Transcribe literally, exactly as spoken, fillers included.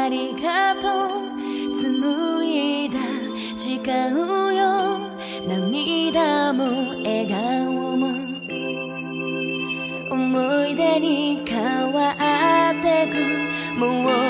りがとう紡いだ時間よ涙も笑顔も思い出に変わってくもう